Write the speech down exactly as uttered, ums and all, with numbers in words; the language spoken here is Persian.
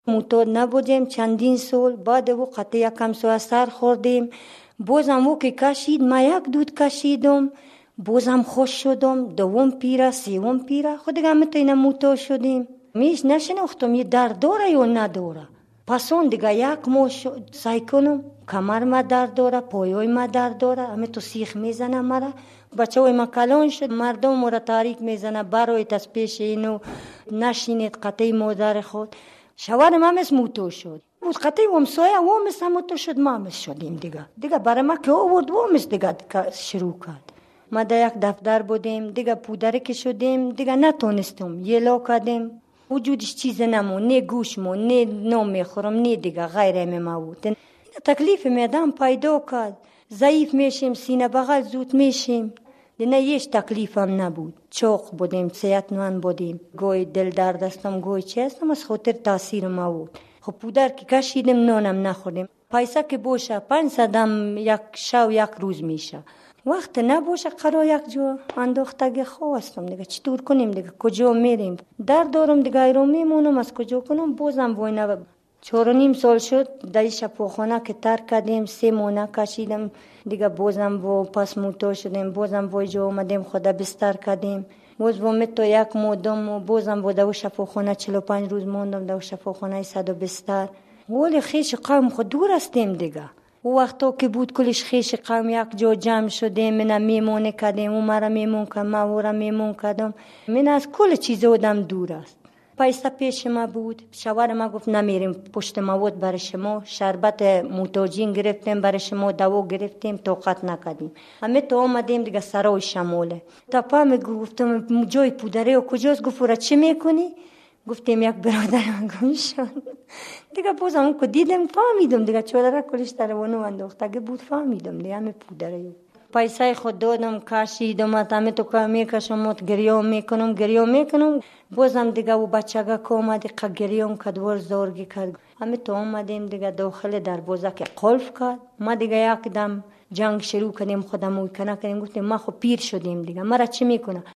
معتاد نبودیم چندین سال. بعد او قطع یکم سو سر خوردیم، بازم او که کشید ما یک دود کشیدم، بازم خوش شدم. دوم پیره سوم پیره خود دیگه همه تا اینا معتاد شدیم. میش نشناختم یه درد داره یا نداره. پس اون دیگه یک ماه سعی کنم، کمر ما درد داره، پایای ما درد داره، همه تو سیخ میزنه مرا. بچه های ما کلان شد، مردم مرا تاریک میزنه برایت از پیش اینو نشینید قطعی مادر خود. شوهرم هم از موتو شد، بود قطعی همسایه هم از موتو شد، ما هم شدیم دیگه. دیگه برای ما که آورد و هم دیگه شروع کرد. ما در یک دفتر بودیم دیگه، پودره که شدیم دیگه نتونستم یه لا کردیم. وجودش چیز نمون، نه گوش مون، نه نام میخورم، نه دیگه غیر میمود. تکلیف میدم پیدا کرد، ضعیف میشیم، سینه بغل زود میشیم. نه هیچ تکلیف هم نبود، چاق بودیم، صحتمند بودیم. گوی دل درد استم، گوی چی استم، از خاطر تاثیر ما بود. خب پودر که کشیدیم نانم نخوردیم. پیسه که باشه پنجصد هم یک شو یک روز میشه، وقت نباشه قرار یک جا انداختگی خواستم دیگه. چطور کنیم دیگه، کجا میریم؟ در دارم دیگه ایران میمونم، از کجا کنم؟ بازم وای نبا. چهار و نیم سال شد در شفاخانه که ترک کردیم، سه ماه کشیدم دیگه. بازم و پس موتور شدیم، بازم وای جا اومدیم خدا بستر کردیم. باز و مت یک مودم و بازم و در شفاخانه چهل و پنج روز موندم در شفاخانه صد و بستر. ولی خیش قوم خود دور هستیم دیگه. او وقتا که بود کلش خیش قوم یک جا جمع شدیم، من میمونه کردیم، او مرا میمون کردم، من او را میمون کردم. من از کل چیز آدم دور است. پیسه پیش ما بود، شوهر ما گفت نمیریم پشت مواد برای شما، شربت موتاجین گرفتیم برای شما، دوا گرفتیم، طاقت نکردیم. همه تو آمدیم دیگه سرای شماله. تا پا گفتم جای پودره و کجاست؟ گفت را چی میکنی؟ گفتیم یک برادر من گم شد. دیگه بازم اون که دیدم فهمیدم دیگه چادر کلش در وانو انداختگی بود، فهمیدم دیگه همه پودره. پیسه خود دادم کشیدم، همه تو که میکشم گریه میکنم گریه میکنم. بازم دیگه و بچگه که اومد که گریه کدوار زارگی کرد. همه تو اومدیم دیگه داخل دروازه که قلف کرد. ما دیگه یک دم جنگ شروع کردیم، خودمون کنه کردیم. گفتیم ما خب پیر شدیم دیگه، مرا چی میکنه؟